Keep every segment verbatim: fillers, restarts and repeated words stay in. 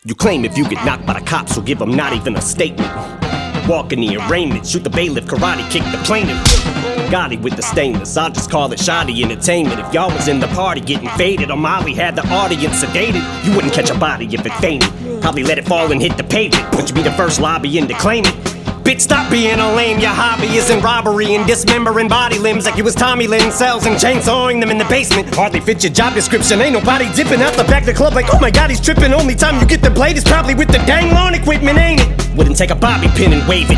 You claim if you get knocked by the cops, you'll give them not even a statement. Walk in the arraignment, shoot the bailiff, karate kick the plaintiff. Gotti with the stainless, I'll just call it shoddy entertainment. If y'all was in the party getting faded, or Molly had the audience sedated, you wouldn't catch a body if it fainted. Probably let it fall and hit the pavement, but you'd be the first lobbying to claim it. Bitch, stop being a lame, your hobby isn't robbery and dismembering body limbs like you was Tommy Lynn cells and chainsawing them in the basement. Hardly fits your job description, ain't nobody dipping out the back of the club like, oh my god, he's tripping. Only time you get the blade is probably with the dang lawn equipment, ain't it? Wouldn't take a bobby pin and wave it.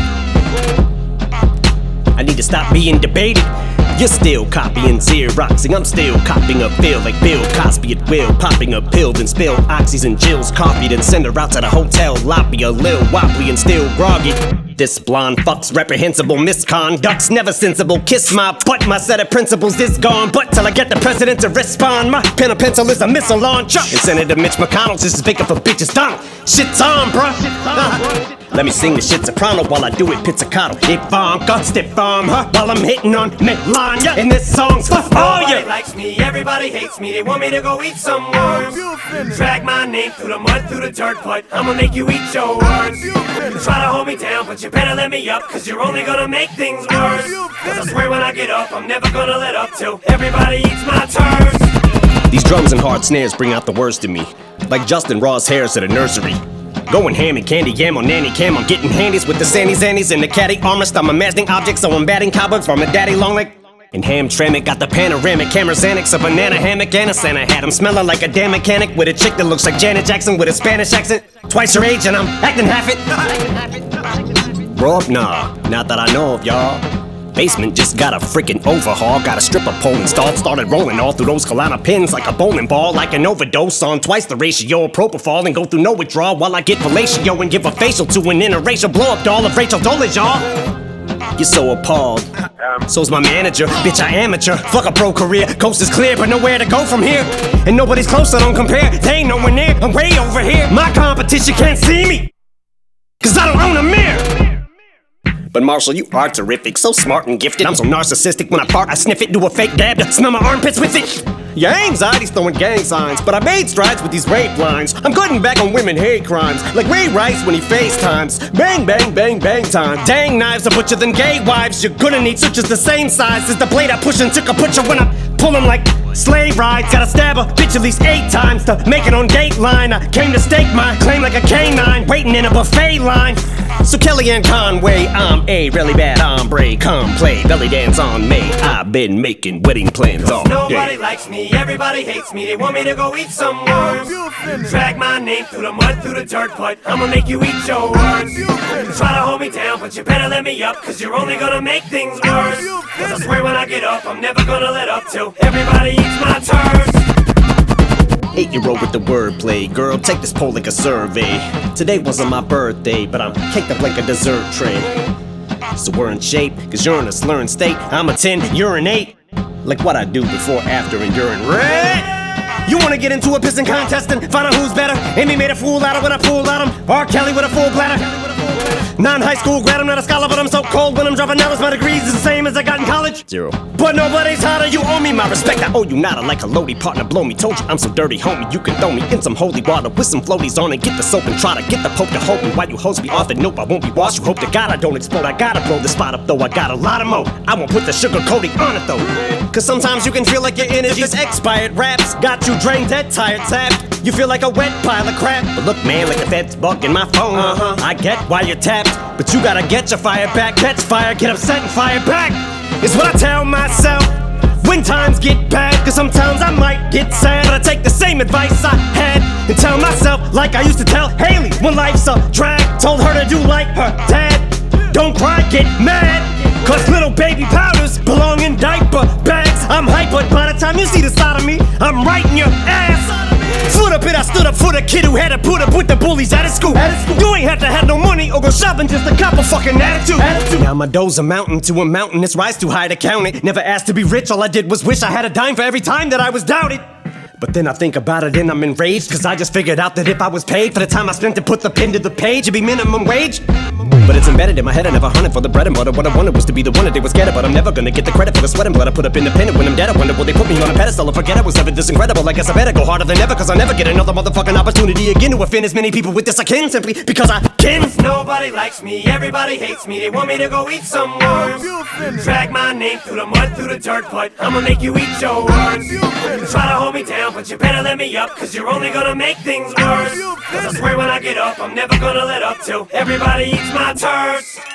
I need to stop being debated. You're still copying Xeroxing, I'm still copying a feel like Bill Cosby at will. Popping a pill, then spill oxys and Jill's coffee, then send her out to the hotel lobby, a lil wobbly and still groggy. This blonde fuck's reprehensible misconduct's never sensible. Kiss my butt, my set of principles is gone, but till I get the president to respond, my pen or pencil is a missile launcher. And Senator Mitch McConnell's just vacant for bitches. Donald, shit's on, bruh. Uh, let me sing the shit soprano while I do it pizzicato. Ivanka, stiff arm her while I'm hitting on Melania. And this song's for all you. Nobody likes me, everybody hates me. They want me to go eat some worms. Drag my name through the mud, through the dirt, but I'ma make you eat your words. Try to hold me down, but you better let me up, cause you're only gonna make things worse. Cause I swear when I get up, I'm never gonna let up till everybody eats my turds. These drums and hard snares bring out the worst in me, like Justin Raw's hairs at a nursery. Going ham and candy yam on nanny cam, I'm getting handies with the sandy zannies and the caddy armrest. I'm imagining objects, so I'm batting cobwebs from a daddy long leg. And Hamtramck got the panoramic camera Xanax, a banana hammock and a Santa hat. I'm smelling like a damn mechanic with a chick that looks like Janet Jackson with a Spanish accent. Twice your age and I'm acting half it. Grow up, nah, not that I know of, y'all. Basement just got a freaking overhaul. Got a stripper pole installed, started rolling all through those Kalana pins like a bowling ball. Like an overdose on twice the ratio of propofol and go through no withdrawal while I get fellatio and give a facial to an interracial blow-up doll of Rachel Dolezal, y'all. You're so appalled. So's my manager, bitch, I amateur. Fuck a pro career, coast is clear, but nowhere to go from here. And nobody's close, I don't compare. They ain't nowhere near, I'm way over here. My competition can't see me, cause I don't own a mirror. But Marshall, you are terrific, so smart and gifted. I'm so narcissistic, when I fart, I sniff it, do a fake dab to smell my armpits with it. Your anxiety's throwing gang signs, but I made strides with these rape lines. I'm cutting back on women hate crimes, like Ray Rice when he FaceTimes. Bang, bang, bang, bang time. Dang knives are butcher than gay wives. You're gonna need switches the same size as the blade I push and took a butcher when I pull 'em like slave rides. Gotta stab a bitch at least eight times to make it on Dateline. I came to stake my claim like a canine, waiting in a buffet line. So Kellyanne Conway, I'm a really bad hombre. Come play belly dance on me. I've been making wedding plans all day. Nobody likes me, everybody hates me. They want me to go eat some worms. Drag my name through the mud, through the dirt, but I'ma make you eat your words. Try to hold me down, but you better let me up, cause you're only gonna make things worse. Cause I swear when I get up, I'm never gonna let up till everybody eats my turds. Eight-year-old with the wordplay. Girl, take this poll like a survey. Today wasn't my birthday, but I'm caked up like a dessert tray. So we're in shape, cause you're in a slurring state. I'm a ten, you're an eight. Like what I do before, after, and during. Red! You wanna get into a pissing contest and find out who's better? Amy made a fool out of when I fooled out him. R. Kelly with a full bladder. Non-high school grad, I'm not a scholar, but I'm so cold when I'm dropping knowledge. My degrees is the same as I got in college. Zero. But nobody's hotter, you owe me my respect. I owe you nada like a loady partner, blow me. Told you I'm so dirty, homie, you can throw me in some holy water with some floaties on and get the soap and try to get the poke to hold me while you hose me off. And nope, I won't be washed. You hope to God I don't explode. I gotta blow the spot up though, I got a lot of mo. I won't put the sugar coating on it though. Cause sometimes you can feel like your energy's expired. Raps got you drained, dead, tired, tapped. You feel like a wet pile of crap. But look man, like the feds bugging my phone. Uh-huh. I get why you're tapped, but you gotta get your fire back. Catch fire, get upset and fire back. Is what I tell myself when times get bad. Cause sometimes I might get sad, but I take the same advice I had and tell myself like I used to tell Haley when life's a drag. Told her to do like her dad. Don't cry, get mad, cause little baby powders belong in diaper bags. I'm hyper, by the time you see the side of me, I'm right in your ass. Foot up it, I stood up for the kid who had to put up with the bullies out of school. You ain't have to have no money or go shopping, just a cop of fucking attitude. attitude. Now my dough's a mountain to a mountain, it's rise too high to count it. Never asked to be rich, all I did was wish I had a dime for every time that I was doubted. But then I think about it and I'm enraged, cause I just figured out that if I was paid for the time I spent to put the pen to the page, it'd be minimum wage. But it's embedded in my head, I never hunted for the bread and butter. What I wanted was to be the one that they were scared of, but I'm never gonna get the credit for the sweat and blood I put up independent. When I'm dead, I wonder will they put me on a pedestal and forget I was ever this incredible. I guess I better go harder than ever, cause I'll never get another motherfucking opportunity again to offend as many people with this I can, simply because I can. Nobody likes me, everybody hates me. They want me to go eat some worms. Drag my name through the mud, through the dirt, but I'ma make you eat your words. Try to hold me down, but you better let me up, cause you're only gonna make things worse. Cause I swear when I get up, I'm never gonna let up till everybody eats my turds.